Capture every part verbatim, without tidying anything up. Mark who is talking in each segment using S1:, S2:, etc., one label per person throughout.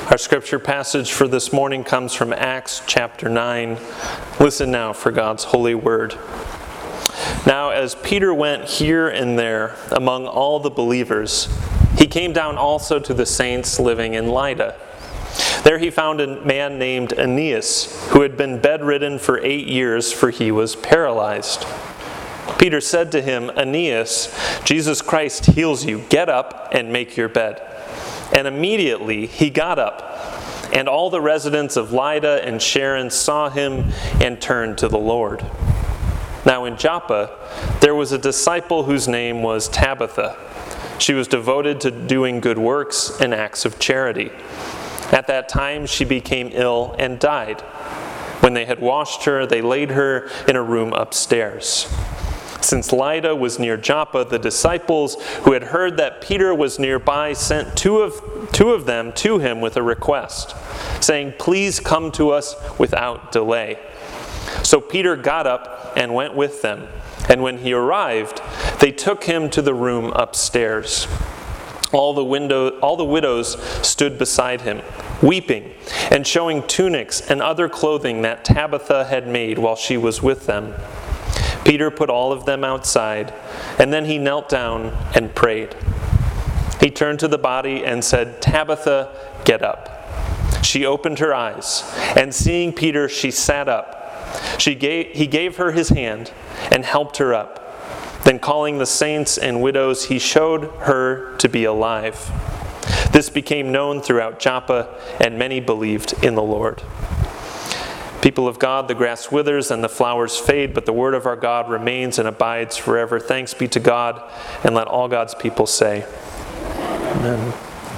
S1: Our scripture passage for this morning comes from Acts chapter nine. Listen now for God's holy word. Now, as Peter went here and there among all the believers, he came down also to the saints living in Lydda. There he found a man named Aeneas, who had been bedridden for eight years, for he was paralyzed. Peter said to him, "Aeneas, Jesus Christ heals you. Get up and make your bed." And immediately he got up, and all the residents of Lydda and Sharon saw him and turned to the Lord. Now in Joppa there was a disciple whose name was Tabitha. She was devoted to doing good works and acts of charity. At that time she became ill and died. When they had washed her, they laid her in a room upstairs. Since Lydda was near Joppa, the disciples who had heard that Peter was nearby sent two of, two of them to him with a request, saying, "Please come to us without delay." So Peter got up and went with them, and when he arrived, they took him to the room upstairs. All the, window, all the widows stood beside him, weeping, and showing tunics and other clothing that Tabitha had made while she was with them. Peter put all of them outside, and then he knelt down and prayed. He turned to the body and said, "Tabitha, get up." She opened her eyes, and seeing Peter, she sat up. She gave, he gave her his hand and helped her up. Then calling the saints and widows, he showed her to be alive. This became known throughout Joppa, and many believed in the Lord. People of God, the grass withers and the flowers fade, but the word of our God remains and abides forever. Thanks be to God, and let all God's people say, Amen.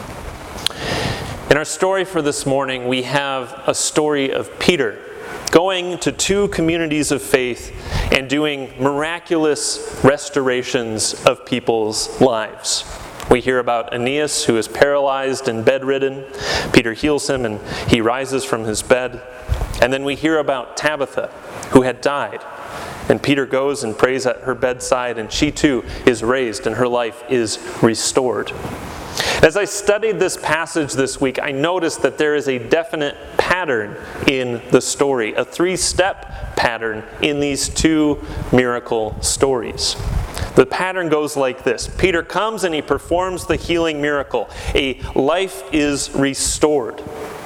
S1: In our story for this morning, we have a story of Peter going to two communities of faith and doing miraculous restorations of people's lives. We hear about Aeneas, who is paralyzed and bedridden. Peter heals him and he rises from his bed. And then we hear about Tabitha, who had died. And Peter goes and prays at her bedside, and she too is raised and her life is restored. As I studied this passage this week, I noticed that there is a definite pattern in the story, a three-step pattern in these two miracle stories. The pattern goes like this. Peter comes and he performs the healing miracle. A life is restored.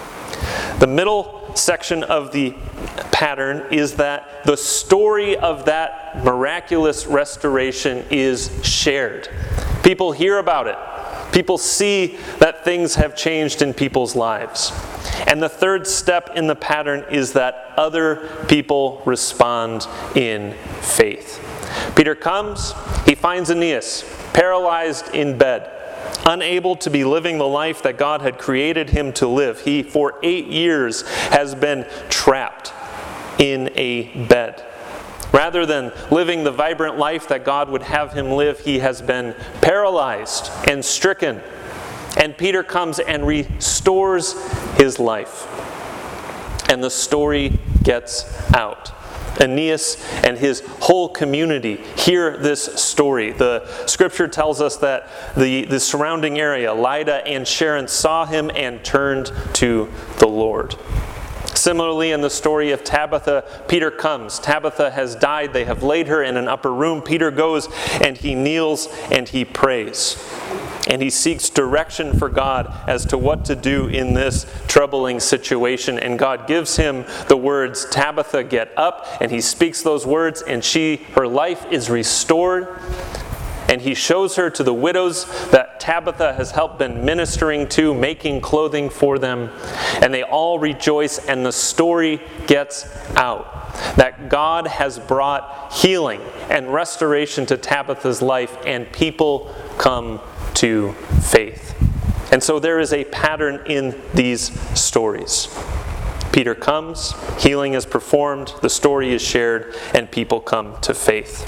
S1: The middle section of the pattern is that the story of that miraculous restoration is shared. People hear about it. People see that things have changed in people's lives. And the third step in the pattern is that other people respond in faith. Peter comes, he finds Aeneas, paralyzed in bed, unable to be living the life that God had created him to live. He, for eight years, has been trapped in a bed. Rather than living the vibrant life that God would have him live, he has been paralyzed and stricken. And Peter comes and restores his life. And the story gets out. Aeneas and his whole community hear this story. The scripture tells us that the, the surrounding area, Lydda and Sharon, saw him and turned to the Lord. Similarly, in the story of Tabitha, Peter comes. Tabitha has died. They have laid her in an upper room. Peter goes and he kneels and he prays. And he seeks direction for God as to what to do in this troubling situation. And God gives him the words, "Tabitha, get up." And he speaks those words, and she, her life is restored. And he shows her to the widows that Tabitha has helped been ministering to, making clothing for them. And they all rejoice, and the story gets out that God has brought healing and restoration to Tabitha's life, and people come to faith. And so there is a pattern in these stories. Peter comes, healing is performed, the story is shared, and people come to faith.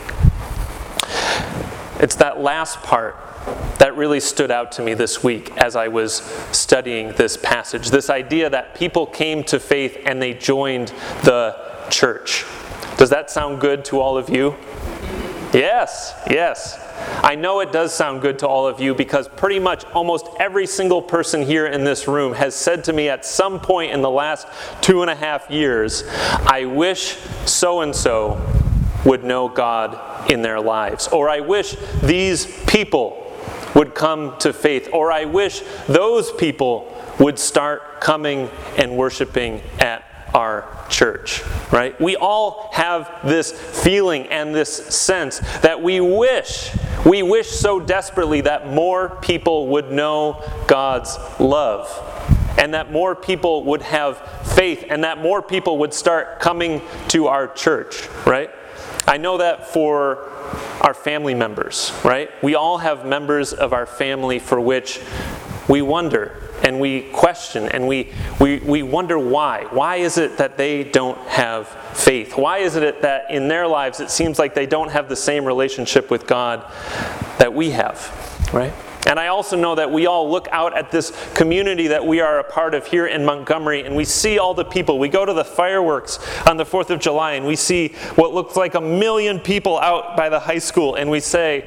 S1: It's that last part that really stood out to me this week as I was studying this passage. This idea that people came to faith and they joined the church. Does that sound good to all of you? Yes, yes. I know it does sound good to all of you because pretty much almost every single person here in this room has said to me at some point in the last two and a half years, I wish so-and-so would know God in their lives. Or I wish these people would come to faith. Or I wish those people would start coming and worshiping at our church, right? We all have this feeling and this sense that we wish, we wish so desperately that more people would know God's love, and that more people would have faith, and that more people would start coming to our church, right? I know that for our family members, right? We all have members of our family for which we wonder and we question and we, we, we wonder why. Why is it that they don't have faith? Why is it that in their lives it seems like they don't have the same relationship with God that we have, right? And I also know that we all look out at this community that we are a part of here in Montgomery, and we see all the people. We go to the fireworks on the fourth of July, and we see what looks like a million people out by the high school, and we say,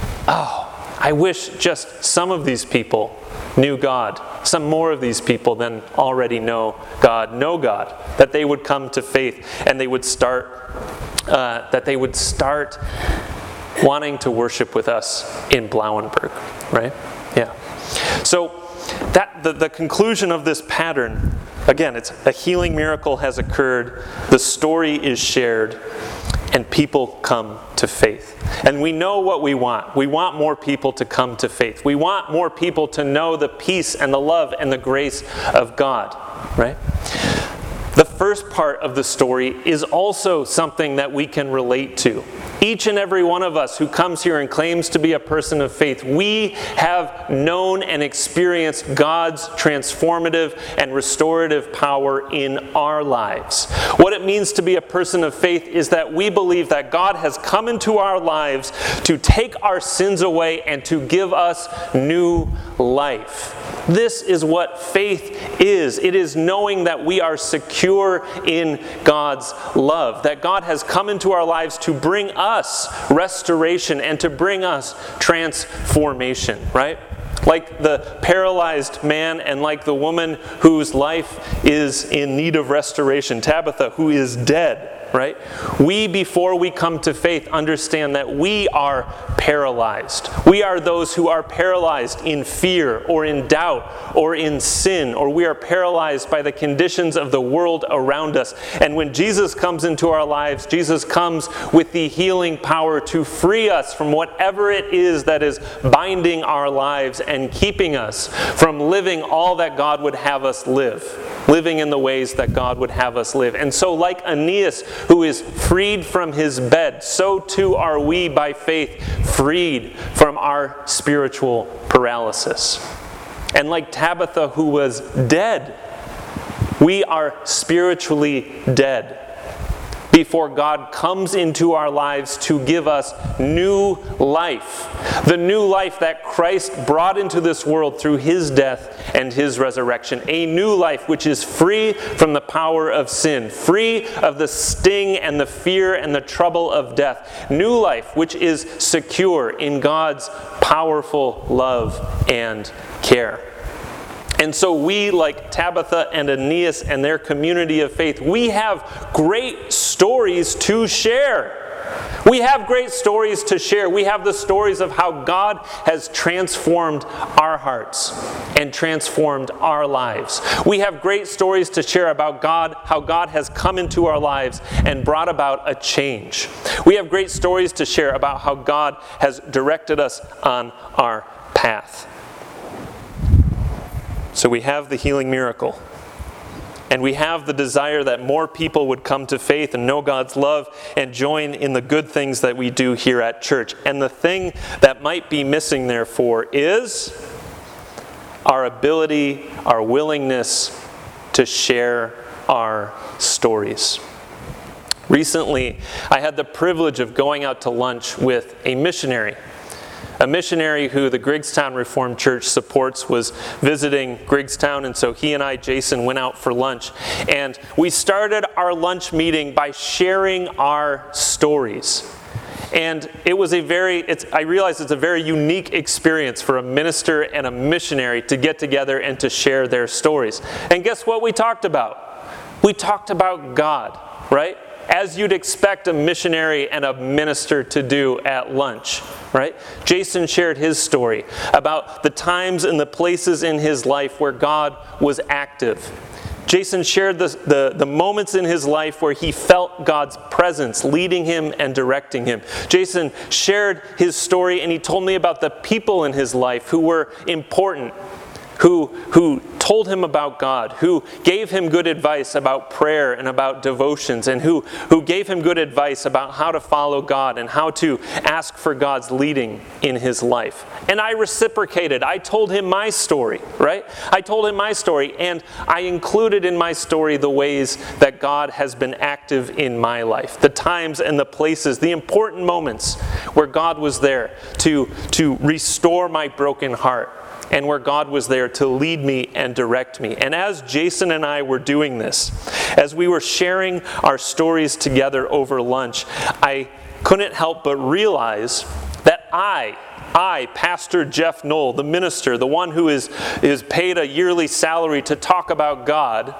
S1: oh, I wish just some of these people knew God. Some more of these people than already know God, know God, that they would come to faith and they would start, uh, that they would start wanting to worship with us in Blauenberg, right? Yeah. So that the, the conclusion of this pattern, again, it's a healing miracle has occurred, the story is shared, and people come to faith. And we know what we want. We want more people to come to faith. We want more people to know the peace and the love and the grace of God, right? The first part of the story is also something that we can relate to. Each and every one of us who comes here and claims to be a person of faith, we have known and experienced God's transformative and restorative power in our lives. What it means to be a person of faith is that we believe that God has come into our lives to take our sins away and to give us new life. This is what faith is. It is knowing that we are secure in God's love, that God has come into our lives to bring us restoration and to bring us transformation, right? Like the paralyzed man and like the woman whose life is in need of restoration, Tabitha, who is dead. Right? We, before we come to faith, understand that we are paralyzed. We are those who are paralyzed in fear or in doubt or in sin, or we are paralyzed by the conditions of the world around us. And when Jesus comes into our lives, Jesus comes with the healing power to free us from whatever it is that is binding our lives and keeping us from living all that God would have us live, living in the ways that God would have us live. And so like Aeneas, who is freed from his bed, so too are we by faith freed from our spiritual paralysis. And like Tabitha, who was dead, we are spiritually dead before God comes into our lives to give us new life. The new life that Christ brought into this world through his death and his resurrection. A new life which is free from the power of sin, free of the sting and the fear and the trouble of death. New life which is secure in God's powerful love and care. And so we, like Tabitha and Aeneas and their community of faith, we have great stories to share. We have great stories to share. We have the stories of how God has transformed our hearts and transformed our lives. We have great stories to share about God, how God has come into our lives and brought about a change. We have great stories to share about how God has directed us on our path. So we have the healing miracle. And we have the desire that more people would come to faith and know God's love and join in the good things that we do here at church. And the thing that might be missing, therefore, is our ability, our willingness to share our stories. Recently, I had the privilege of going out to lunch with a missionary. A missionary who the Griggstown Reformed Church supports was visiting Griggstown, and so he and I, Jason, went out for lunch. And we started our lunch meeting by sharing our stories. And it was a very, it's, I realize it's a very unique experience for a minister and a missionary to get together and to share their stories. And guess what we talked about? We talked about God, right? As you'd expect a missionary and a minister to do at lunch, right? Jason shared his story about the times and the places in his life where God was active. Jason shared the, the, the moments in his life where he felt God's presence leading him and directing him. Jason shared his story and he told me about the people in his life who were important, who, who told him about God, who gave him good advice about prayer and about devotions, and who, who gave him good advice about how to follow God and how to ask for God's leading in his life. And I reciprocated. I told him my story, right? I told him my story, and I included in my story the ways that God has been active in my life, the times and the places, the important moments where God was there to, to restore my broken heart, and where God was there to lead me and direct me. And as Jason and I were doing this, as we were sharing our stories together over lunch, I couldn't help but realize that I, I, Pastor Jeff Knoll, the minister, the one who is, is paid a yearly salary to talk about God,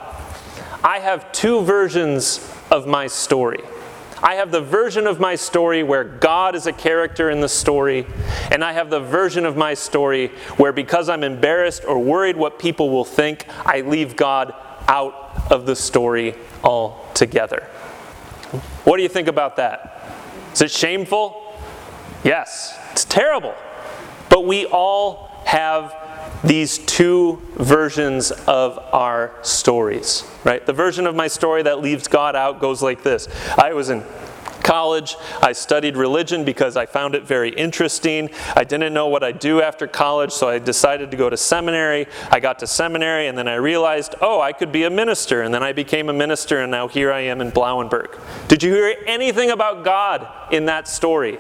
S1: I have two versions of my story. I have the version of my story where God is a character in the story, and I have the version of my story where, because I'm embarrassed or worried what people will think, I leave God out of the story altogether. What do you think about that? Is it shameful? Yes, it's terrible. But we all have these two versions of our stories, right? The version of my story that leaves God out goes like this. I was in college. I studied religion because I found it very interesting. I didn't know what I'd do after college, so I decided to go to seminary. I got to seminary, and then I realized, oh, I could be a minister. And then I became a minister, and now here I am in Blauenberg. Did you hear anything about God in that story?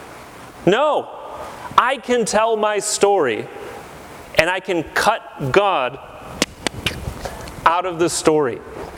S1: No. I can tell my story, and I can cut God out of the story.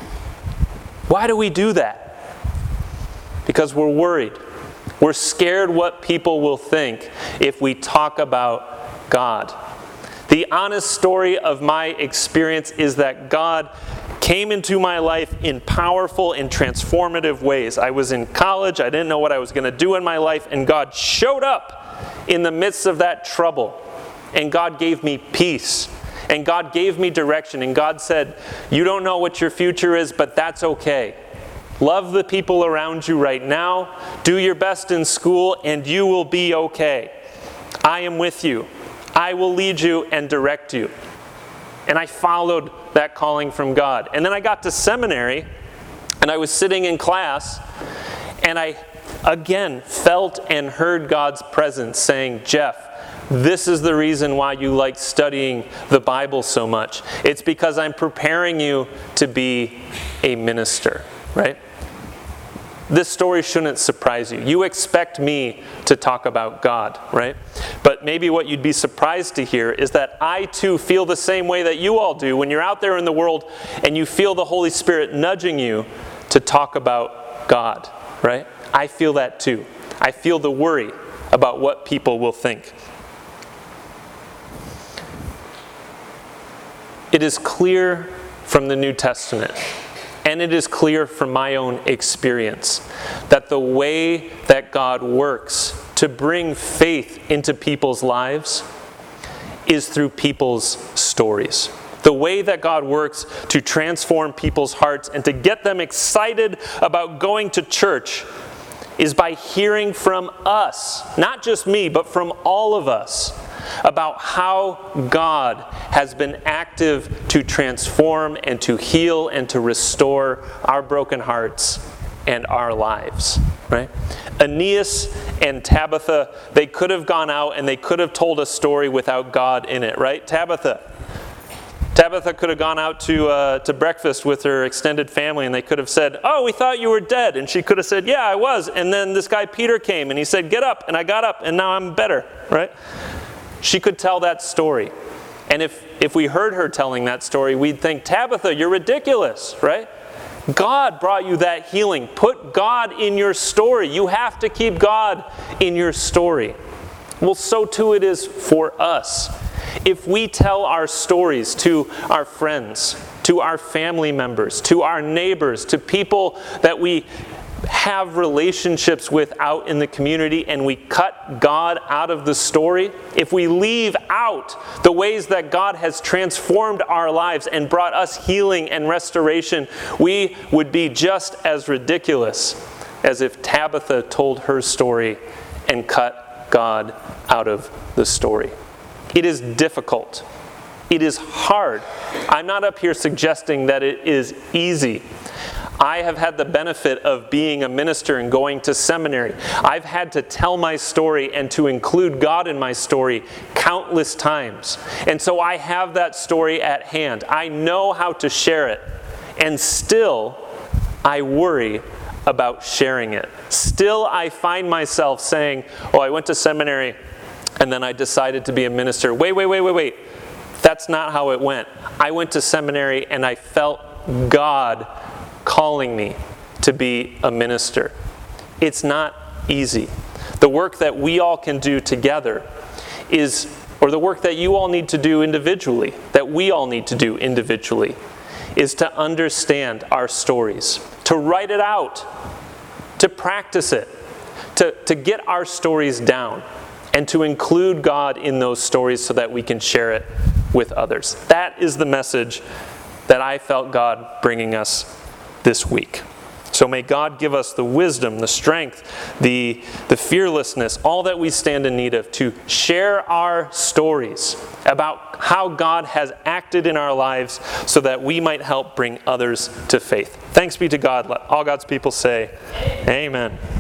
S1: Why do we do that? Because we're worried. We're scared what people will think if we talk about God. The honest story of my experience is that God came into my life in powerful and transformative ways. I was in college, I didn't know what I was going to do in my life, and God showed up in the midst of that trouble. And God gave me peace. And God gave me direction. And God said, you don't know what your future is, but that's okay. Love the people around you right now. Do your best in school, and you will be okay. I am with you. I will lead you and direct you. And I followed that calling from God. And then I got to seminary, and I was sitting in class, and I again felt and heard God's presence saying, Jeff, this is the reason why you like studying the Bible so much. It's because I'm preparing you to be a minister, right? This story shouldn't surprise you. You expect me to talk about God, right? But maybe what you'd be surprised to hear is that I too feel the same way that you all do when you're out there in the world and you feel the Holy Spirit nudging you to talk about God, right? I feel that too. I feel the worry about what people will think. It is clear from the New Testament, and it is clear from my own experience, that the way that God works to bring faith into people's lives is through people's stories. The way that God works to transform people's hearts and to get them excited about going to church is by hearing from us, not just me, but from all of us, about how God has been active to transform and to heal and to restore our broken hearts and our lives, right? Aeneas and Tabitha, they could have gone out and they could have told a story without God in it, right? Tabitha. Tabitha could have gone out to uh, to breakfast with her extended family, and they could have said, oh, we thought you were dead. And she could have said, yeah, I was. And then this guy Peter came, and he said, get up. And I got up, and now I'm better, right? She could tell that story. And if, if we heard her telling that story, we'd think, Tabitha, you're ridiculous, right? God brought you that healing. Put God in your story. You have to keep God in your story. Well, so too it is for us. If we tell our stories to our friends, to our family members, to our neighbors, to people that we have relationships with out in the community, and we cut God out of the story, if we leave out the ways that God has transformed our lives and brought us healing and restoration, we would be just as ridiculous as if Tabitha told her story and cut God out of the story. It is difficult. It is hard. I'm not up here suggesting that it is easy. I have had the benefit of being a minister and going to seminary. I've had to tell my story and to include God in my story countless times. And so I have that story at hand. I know how to share it. And still, I worry about sharing it. Still, I find myself saying, oh, I went to seminary and then I decided to be a minister. Wait, wait, wait, wait, wait. That's not how it went. I went to seminary and I felt God calling me to be a minister. It's not easy. The work that we all can do together is, or the work that you all need to do individually, that we all need to do individually, is to understand our stories, to write it out, to practice it, to, to get our stories down, and to include God in those stories so that we can share it with others. That is the message that I felt God bringing us this week. So may God give us the wisdom, the strength, the, the fearlessness, all that we stand in need of to share our stories about how God has acted in our lives so that we might help bring others to faith. Thanks be to God. Let all God's people say, Amen.